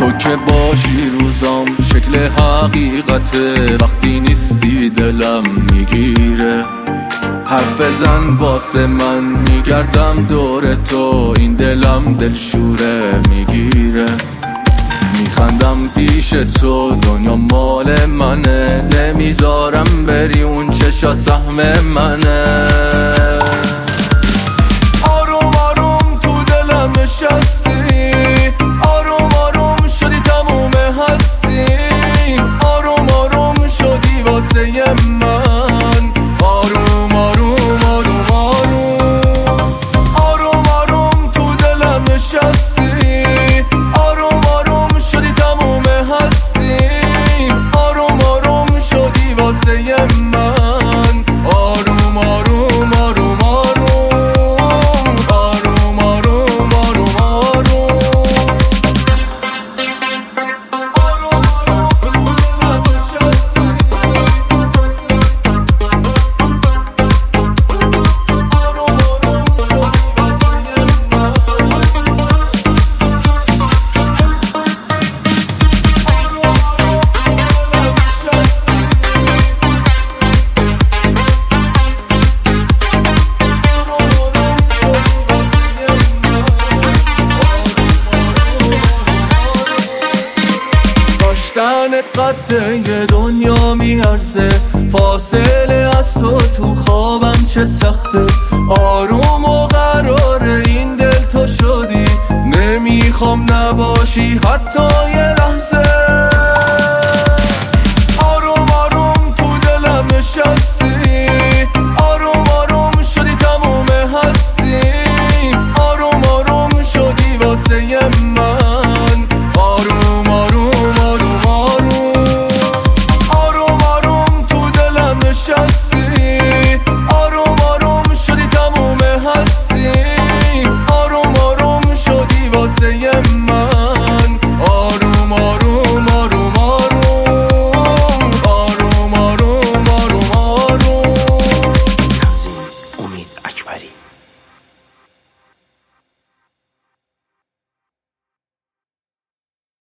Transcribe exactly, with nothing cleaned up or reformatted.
تو که باشی روزام شکل حقیقته، وقتی نیستی دلم میگیره. حرف زن واسه من میگردم دور تو، این دلم دلشوره میگیره. میخندم پیش تو دنیا مال منه، نمیذارم بری اون چشا سهم منه. آروم آروم تو دلم نشستی، آروم آروم شدی تموم هستی، آروم آروم شدی واسه من. آروم آروم آروم آروم آروم آروم تو دلم نشستی، آروم آروم شدی تموم هستی، آروم آروم شدی واسه من. آروم آروم آروم آروم آروم آروم آروم آروم داشتنت قد یه دنیا میارزه، فاصله از تو تو خوابم چه سخته. آروم و قراره این دل تو شدی، نمیخوام نباشی حتی یه لحظه. آروم آروم تو دلم نشستی، آروم آروم شدی تموم هستی، آروم آروم شدی واسه من. آروم آروم آروم آروم آروم تو دلم نشستی، آروم آروم شدی تموم هستی، آروم آروم شدی واسه من.